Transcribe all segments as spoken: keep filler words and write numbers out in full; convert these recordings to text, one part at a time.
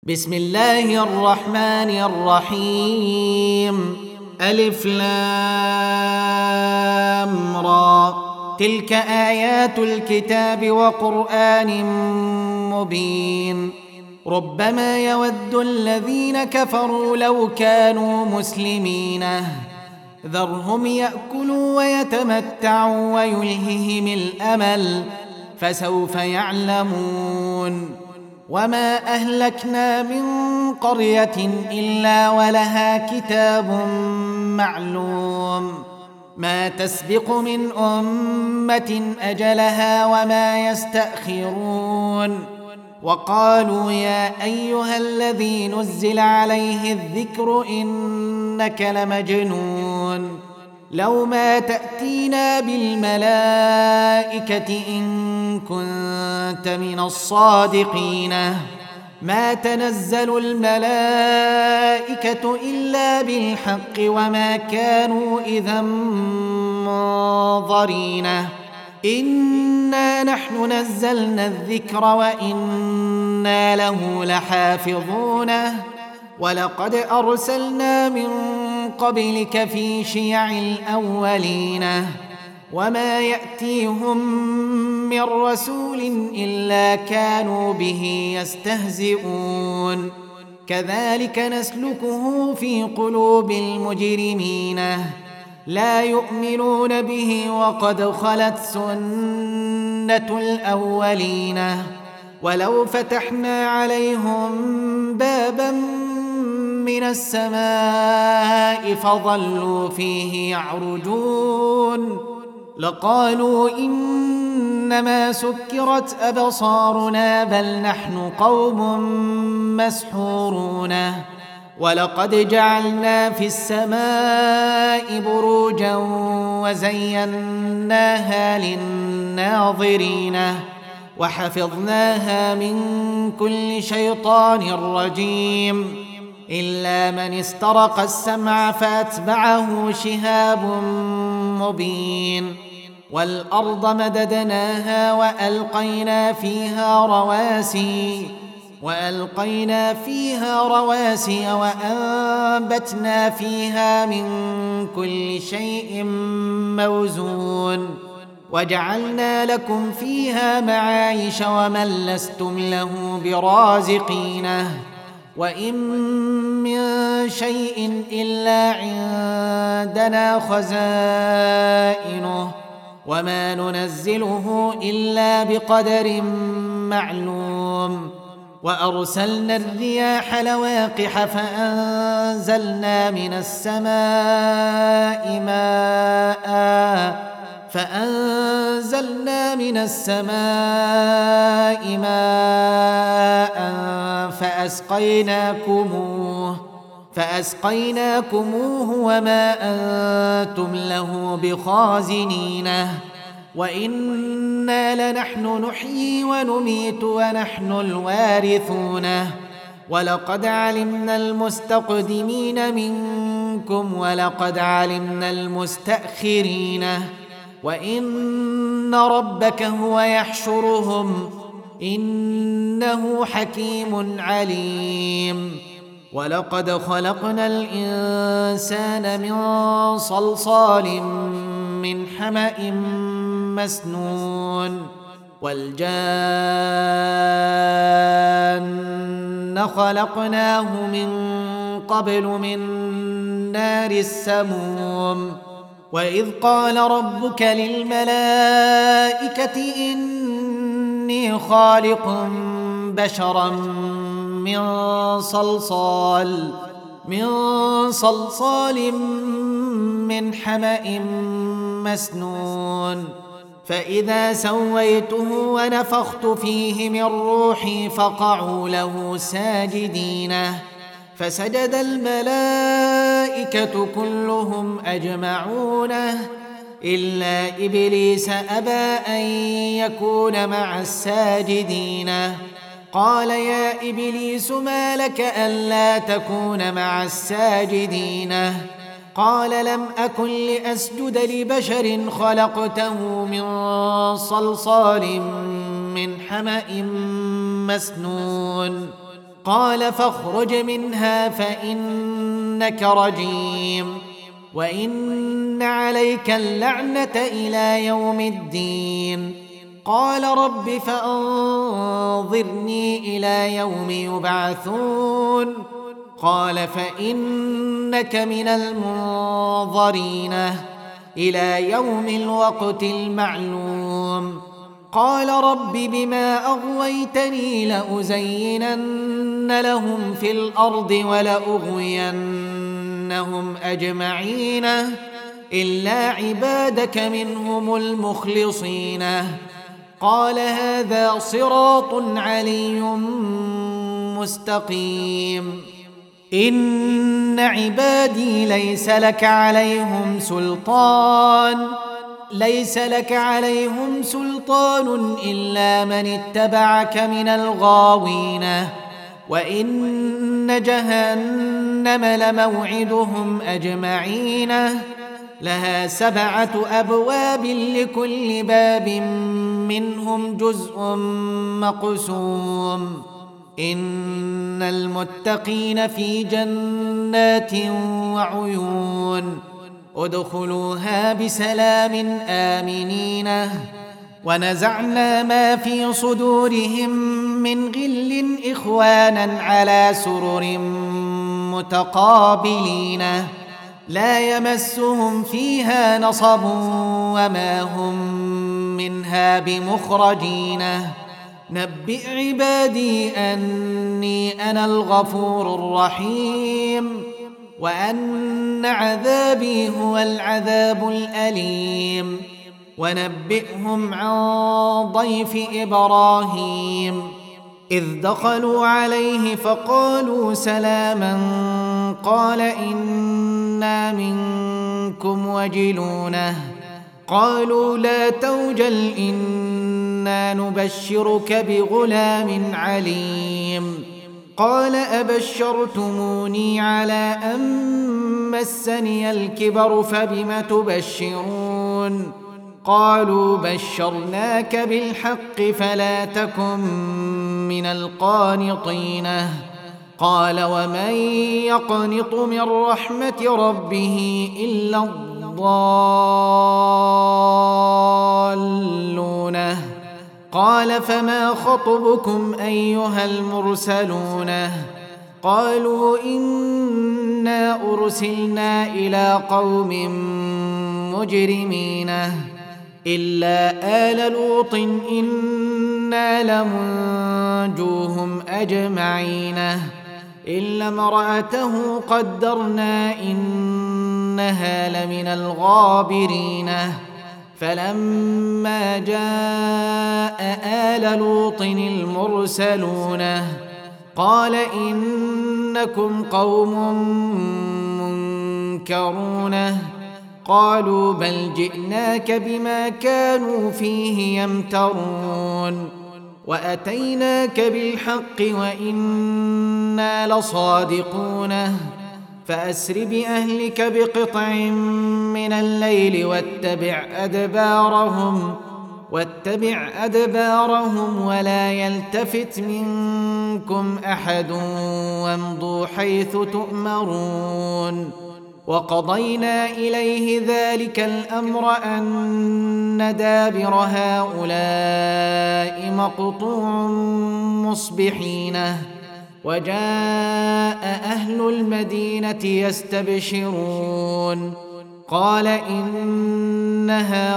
بسم الله الرحمن الرحيم. ألف لام را. تلك آيات الكتاب وقرآن مبين. ربما يود الذين كفروا لو كانوا مسلمين ذرهم يأكلوا ويتمتعوا ويلههم الأمل فسوف يعلمون. وما أهلكنا من قرية إلا ولها كتاب معلوم ما تسبق من أمة أجلها وما يستأخرون. وقالوا يا أيها الذي نزل عليه الذكر إنك لمجنون لو ما تأتينا بالملائكة إن كنت من الصادقين ما تنزل الملائكة إلا بالحق وما كانوا إذا منظرين. إنا نحن نزلنا الذكر وإنا له لحافظون. ولقد أرسلنا من قبلك في شيع الأولين وما يأتيهم من رسول إلا كانوا به يستهزئون. كذلك نسلكه في قلوب المجرمين لا يؤمنون به وقد خلت سنة الأولين. ولو فتحنا عليهم بابا من السماء فظلوا فيه يعرجون لقالوا إنما سكرت أبصارنا بل نحن قوم مسحورون. ولقد جعلنا في السماء بروجا وزيناها للناظرين وحفظناها من كل شيطان رجيم إلا من استرق السمع فأتبعه شهاب مبين. والأرض مددناها وألقينا فيها رواسي وألقينا فيها رواسي وأنبتنا فيها من كل شيء موزون وجعلنا لكم فيها معايش ومن لستم له برازقين. وإن من شيء إلا عندنا خزائنه وما ننزله إلا بقدر معلوم. وأرسلنا الرياح لواقح فأنزلنا من السماء ماء فأنزلنا من السماء ماء فأسقيناكموه فأسقيناكموه وما أنتم له بخازنين. وإنا لنحن نحيي ونميت ونحن الوارثون. ولقد علمنا المستقدمين منكم ولقد علمنا المستأخرين. وإن ربك هو يحشرهم إنه حكيم عليم. ولقد خلقنا الإنسان من صلصال من حمأ مسنون والجان خلقناه من قبل من نار السموم. وإذ قال ربك للملائكة إني خالق بشرا من صلصال من صلصال من حمأ مسنون فإذا سويته ونفخت فيه من روحي فقعوا له ساجدين فسجد الملائكة كلهم أجمعون إلا إبليس أبى أن يكون مع الساجدين. قال يا إبليس ما لك ألا تكون مع الساجدين؟ قال لم أكن لأسجد لبشر خلقته من صلصال من حمأ مسنون قال فاخرج منها فإنك رجيم وإن عليك اللعنة إلى يوم الدين. قال رب فأنظرني إلى يوم يبعثون. قال فإنك من المنظرين إلى يوم الوقت المعلوم. قال رب بما أغويتني لأزينن لهم في الأرض ولأغوينهم أجمعين إلا عبادك منهم المخلصين. قال هذا صراط علي مستقيم. إن عبادي ليس لك عليهم سلطان ليس لك عليهم سلطان إلا من اتبعك من الغاوين. وإن جهنم لموعدهم أجمعين لها سبعة أبواب لكل باب منهم جزء مقسوم. إن المتقين في جنات وعيون ادخلوها بسلام آمنين. ونزعنا ما في صدورهم من غل إخوانا على سرر متقابلين لا يمسهم فيها نصب وما هم منها بمخرجين. نبئ عبادي أني أنا الغفور الرحيم وأن عذابي هو العذاب الأليم. ونبئهم عن ضيف إبراهيم إذ دخلوا عليه فقالوا سلاما قال إنا منكم وجلون. قالوا لا توجل إنا نبشرك بغلام عليم. قال أبشرتموني على أن مسني الكبر فبم تبشرون. قالوا بشرناك بالحق فلا تكن من القانطين. قال ومن يقنط من رحمة ربه إلا الضالون. قال فما خطبكم أيها المرسلون. قالوا إنا أرسلنا إلى قوم مجرمين إلا آل لوط إنا لمنجوهم أجمعين إلا امرأته قدرنا إنها لمن الغابرين. فلما جاء آل لوط المرسلون قال إنكم قوم منكرون. قالوا بل جئناك بما كانوا فيه يمترون وأتيناك بالحق وإنا لصادقون. فأسر بأهلك بقطع من الليل واتبع أدبارهم واتبع أدبارهم ولا يلتفت منكم أحد وامضوا حيث تؤمرون. وقضينا إليه ذلك الأمر أن دابر هؤلاء مقطوع مصبحين. وجاء أهل المدينة يستبشرون قال إن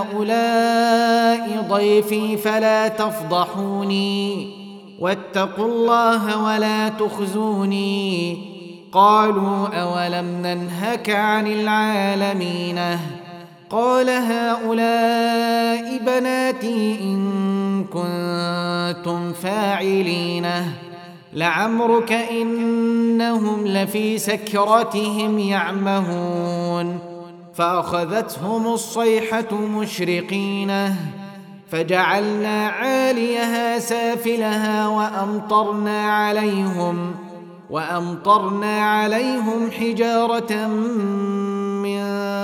هؤلاء ضيفي فلا تفضحوني واتقوا الله ولا تخزوني. قالوا أولم ننهك عن العالمين. قال هؤلاء بناتي إن كنتم فاعلين. لعمرك إنهم لفي سكرتهم يعمهون. فأخذتهم الصيحة مشرقين فجعلنا عاليها سافلها وأمطرنا عليهم وأمطرنا عليهم حجارة من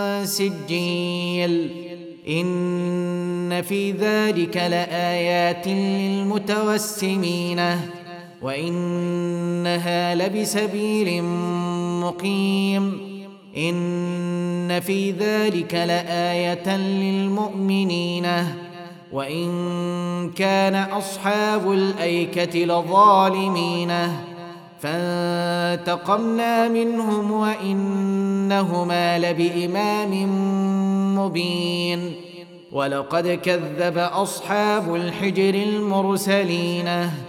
سجيل. إن في ذلك لآيات للمتوسمين وإنها لبسبيل مقيم إن في ذلك لآية للمؤمنين وإن كان أصحاب الأيكة لظالمين فانتقمنا منهم وإنهما لبإمام مبين ولقد كذب أصحاب الحجر المرسلين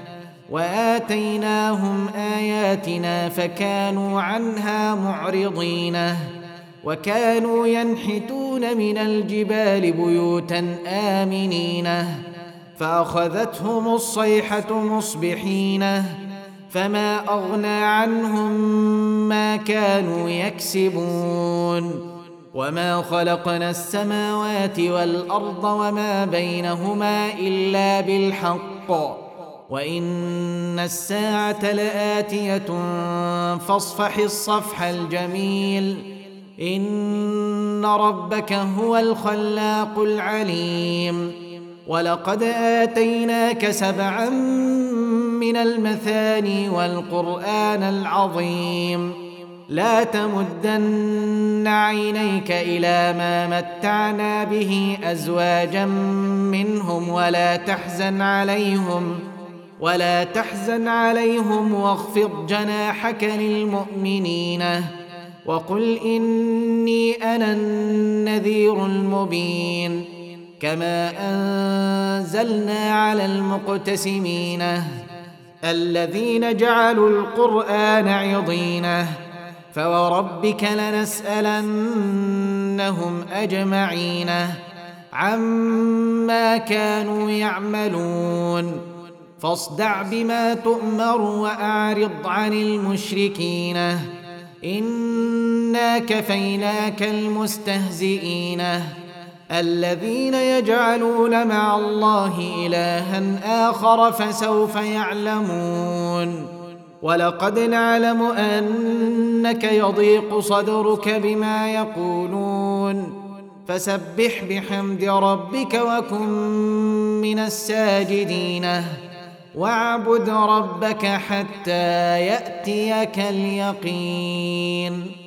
وآتيناهم آياتنا فكانوا عنها معرضين وكانوا ينحتون من الجبال بيوتا آمنين فأخذتهم الصيحة مصبحين فما أغنى عنهم ما كانوا يكسبون وما خلقنا السماوات والأرض وما بينهما إلا بالحق وإن الساعة لآتية فاصفح الصفح الجميل إن ربك هو الخلاق العليم ولقد آتيناك سبعا من المثاني والقرآن العظيم لا تمدن عينيك إلى ما متعنا به أزواجا منهم ولا تحزن عليهم ولا تحزن عليهم واخفض جناحك للمؤمنين وقل إني أنا النذير المبين كما أنزلنا على المقتسمين الذين جعلوا القرآن عضين فوربك لنسألنهم أجمعين عما كانوا يعملون فاصدع بما تؤمر وأعرض عن المشركين إنا كفيناك المستهزئين الذين يجعلون مع الله إلها آخر فسوف يعلمون ولقد نعلم أنك يضيق صدرك بما يقولون فسبح بحمد ربك وكن من الساجدين واعبد ربك حتى يأتيك اليقين.